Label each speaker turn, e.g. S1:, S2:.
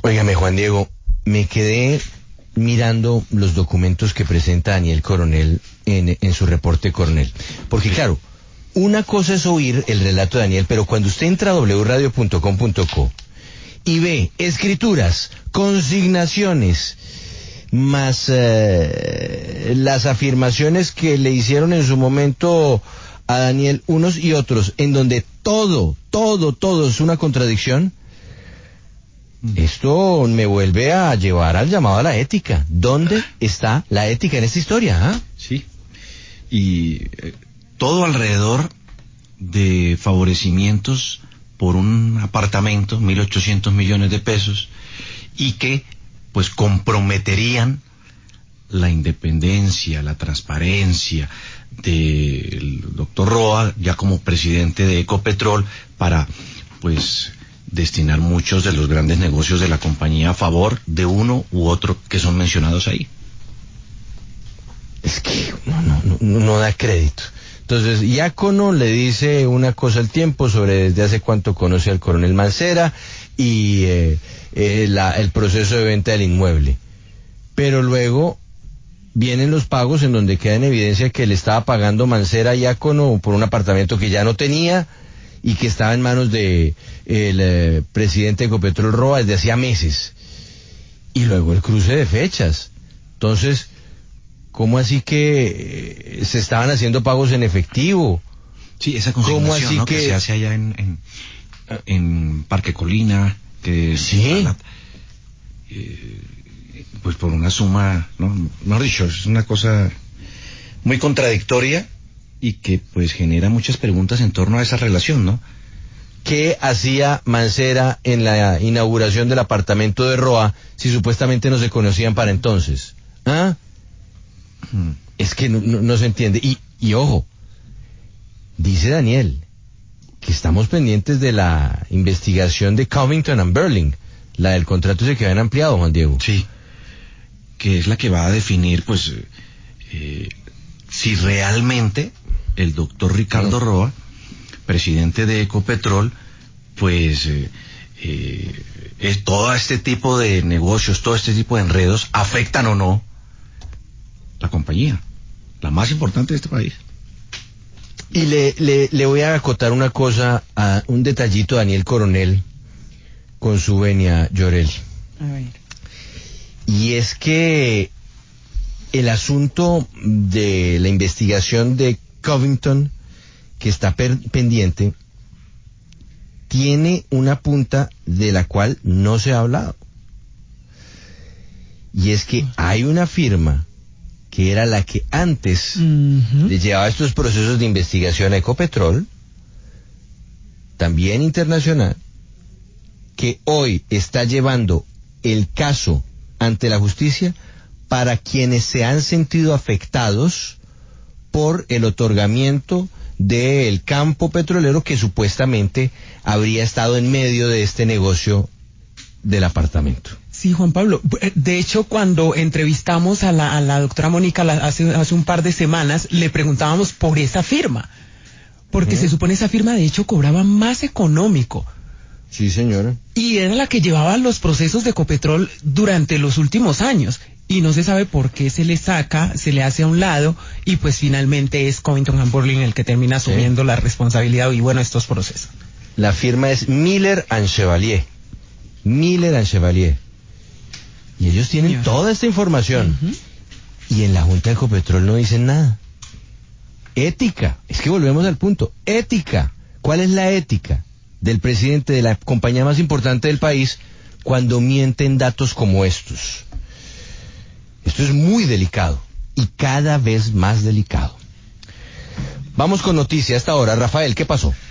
S1: Óigame, Juan Diego, me quedé mirando los documentos que presenta Daniel Coronel en su reporte Coronel. Porque claro, una cosa es oír el relato de Daniel, pero cuando usted entra a wradio.com.co y ve escrituras, consignaciones, más las afirmaciones que le hicieron en su momento a Daniel unos y otros, en donde todo es una contradicción, esto me vuelve a llevar al llamado a la ética. ¿Dónde está la ética en esta historia? ¿Ah?
S2: Sí, y todo alrededor de favorecimientos por un apartamento, 1.800 millones de pesos, y que pues comprometerían la independencia, la transparencia del doctor Roa, ya como presidente de Ecopetrol, para pues destinar muchos de los grandes negocios de la compañía a favor de uno u otro que son mencionados ahí.
S1: Es que no da crédito. Entonces, Diácono le dice una cosa al tiempo sobre desde hace cuánto conoce al coronel Mancera y el proceso de venta del inmueble. Pero luego vienen los pagos en donde queda en evidencia que le estaba pagando Mancera a Diácono por un apartamento que ya no tenía y que estaba en manos de el presidente de Ecopetrol Roa desde hacía meses. Y luego el cruce de fechas. Entonces, ¿cómo así que se estaban haciendo pagos en efectivo?
S2: Sí, esa consignación, ¿no? Que se hace allá en Parque Colina, que
S1: sí,
S2: pues por una suma, no, mejor dicho, es una cosa muy contradictoria y que pues genera muchas preguntas en torno a esa relación, ¿no?
S1: ¿Qué hacía Mancera en la inauguración del apartamento de Roa si supuestamente no se conocían para entonces? ¿Ah? Es que no se entiende. Y ojo, dice Daniel que estamos pendientes de la investigación de Covington and Burling, la del contrato ese que habían ampliado, Juan Diego.
S2: Sí, que es la que va a definir, pues, si realmente el doctor Ricardo Roa, presidente de Ecopetrol, pues, es todo este tipo de negocios, todo este tipo de enredos, afectan o no la compañía, la más importante de este país.
S1: Y le voy a acotar una cosa, a un detallito a Daniel Coronel con su venia, Llorel.
S3: A ver.
S1: Y es que el asunto de la investigación de Covington, que está pendiente, tiene una punta de la cual no se ha hablado. Y es que hay una firma que era la que antes le llevaba estos procesos de investigación a Ecopetrol, también internacional, que hoy está llevando el caso ante la justicia para quienes se han sentido afectados por el otorgamiento del campo petrolero que supuestamente habría estado en medio de este negocio del apartamento.
S3: Sí, Juan Pablo. De hecho, cuando entrevistamos a la doctora Mónica hace un par de semanas, le preguntábamos por esa firma, porque se supone esa firma de hecho cobraba más económico.
S1: Sí, señora.
S3: Y era la que llevaba los procesos de Ecopetrol durante los últimos años. Y no se sabe por qué se le saca, se le hace a un lado, y pues finalmente es Covington and Burling el que termina asumiendo la responsabilidad y bueno, estos procesos.
S1: La firma es Miller and Chevalier. Miller and Chevalier. Y ellos tienen toda esta información. Y en la Junta de Ecopetrol no dicen nada. Ética. Es que volvemos al punto. Ética. ¿Cuál es la ética del presidente de la compañía más importante del país cuando mienten datos como estos? Esto es muy delicado y cada vez más delicado. Vamos con noticias hasta ahora. Rafael, ¿qué pasó?